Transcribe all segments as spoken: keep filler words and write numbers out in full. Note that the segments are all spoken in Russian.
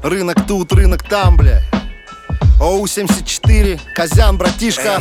Рынок тут, рынок там, бля. ОУ семьдесят четыре, Козян, братишка.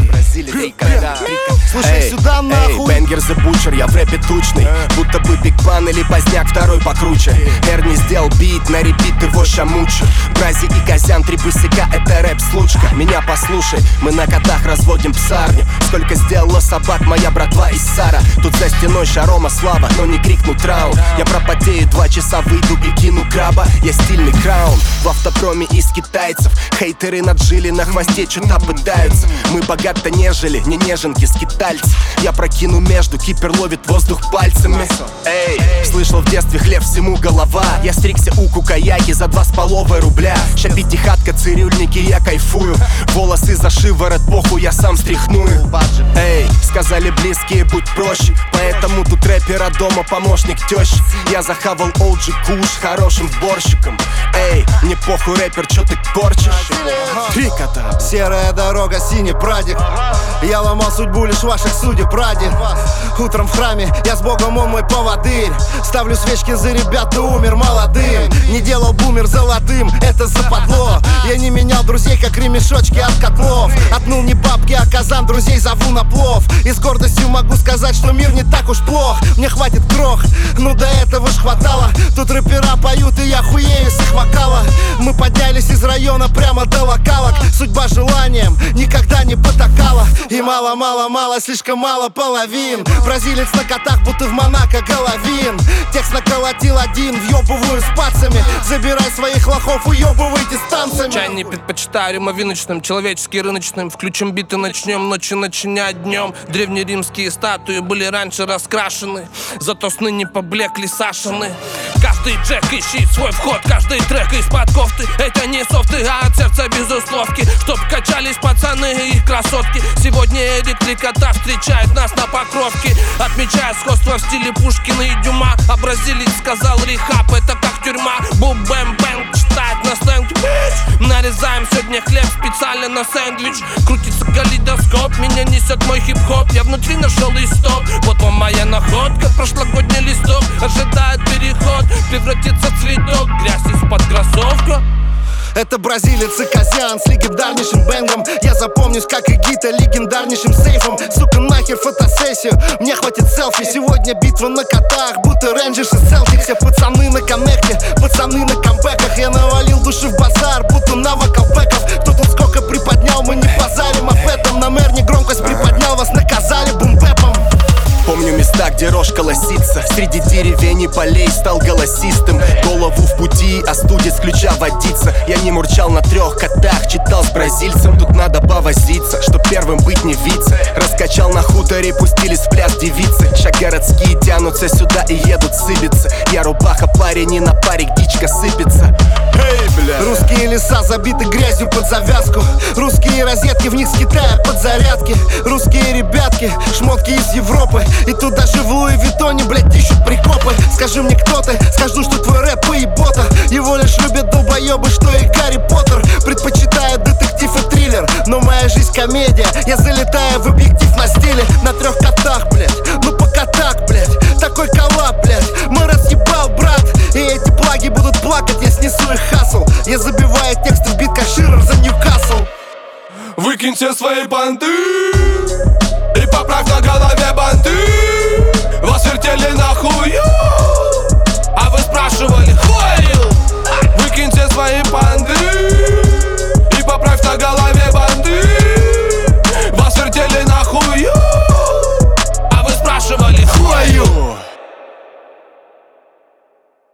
Слушай, эй, сюда нахуй. Эй, Бенгер the Butcher, я в рэпе тучный. Будто бы Биг Пан или Поздняк, второй покруче. Эрни сделал бит, на репит его щамучу. Брази и Козян, три бысяка, это рэп-случка. Меня послушай, мы на котах разводим псарню. Сколько сделала собак моя братва из Сара. Тут за стеной шарома слава, но не крикнут раунд. Я пропотею, два часа выйду и кину краба. Я стильный краун, в автопроме из китайцев. Хейтеры наджили, на хвосте что-то пытаются. Мы богато нежели, не неженки, скитальцы. Я прокину между, кипер ловит воздух пальцами. Эй, слышал в детстве хлеб всему голова. Я стригся у кукаяки за два с половой рубля. Ща пятихатка, цирюльники, я кайфую. Волосы за шиворот, похуй, я сам стряхную. Эй, сказали близкие, будь проще. Поэтому тут рэпера дома помощник тещи. Я захавал оу джи куш хорошим борщиком. Эй, не похуй, рэпер, чё ты корчишь? Три кота. Серая дорога, синий прадик. Я ломал судьбу лишь ваших судеб ради. Утром в храме, я с Богом, он мой поводырь. Ставлю свечки за ребят, но умер молодым. Не делал бумер золотым, это западло. Я не менял друзей, как ремешочки от котлов. Отнул не бабки, а казан, друзей зову на плов. И с гордостью могу сказать, что мир не так уж плох. Мне хватит крох, ну до этого ж хватало. Тут рэпера поют, и я хуею с их вокала. Мы поднялись из района прямо до локалок. Судьба желанием никогда не потакала. И мало-мало-мало, слишком мало половин. Бразилец на котах, будто в Монако Головин. Текст наколотил один, въебываю с пацами. Забирай своих лохов, уебывайте с танцами. Чай не предпочитаю рюмовиночным, человеческий рыночным. Включим биты, начнем ночи начинять днем. Древнеримские статуи были раньше раскрашены, зато сны не поблекли Сашины. Каждый джек ищет свой вход, каждый трек из-под кофты. Это не софты, а от сердца без условки. Чтоб качались пацаны и их красотки. Сегодня электрикота встречает нас на Покровке. Отмечая сходство в стиле Пушкина и Дюма. А бразилец сказал рехаб, это как тюрьма. Бу-бэм-бэнг читает на сленг. Нарезаем сегодня хлеб специально на сэндвич. Крутится калейдоскоп, меня несет мой хип-хоп. Я внутри нашел листок, вот вам моя находка. Прошлогодний листок ожидает переход. Превратится в цветок, грязь из-под кроссовка. Это бразилец и Козян с легендарнейшим бэнгом. Я запомнюсь, как и Гита, легендарнейшим сейфом. Сука, нахер фотосессию, мне хватит селфи. Сегодня битва на котах, будто рейнджерс и селфи. Все пацаны на коннекте, пацаны на камбэках. Я навалил души в базар, будто на вокалбэков. Кто тут сколько приподнял, мы не базарим об этом. На мэр не громкость приподнял, вас наказали бумбэпом. Помню места, где рожь колосится. Среди деревень и полей стал голосистым. Голову в пути, остудит с ключа водиться. Я не мурчал на трех котах, читал с бразильцем. Тут надо повозиться, чтоб первым быть не вице. Раскачал на хуторе, пустились в пляс девицы. Ща городские тянутся сюда и едут сыбиться. Я рубаха, парень, и на парик дичка сыпется. Эй, бля. Русские леса забиты грязью под завязку. Русские розетки, в них с Китая подзарядки. Русские ребятки, шмотки из Европы. И тут даже в Луи Виттоне, блядь, ищут прикопы. Скажи мне, кто ты, скажу, что твой рэп поебота. Его лишь любят долбоебы, что и Гарри Поттер. Предпочитают детектив и триллер, но моя жизнь комедия. Я залетаю в объектив на стиле. На трех котах, блядь, ну по котах, блядь. Такой коллап, блядь, мы разъебал, брат. И эти плаги будут плакать, я снесу их хасл. Я забиваю тексты в бит, как Ширер за Ньюкасл. Выкиньте свои банты и поправь на голове банты.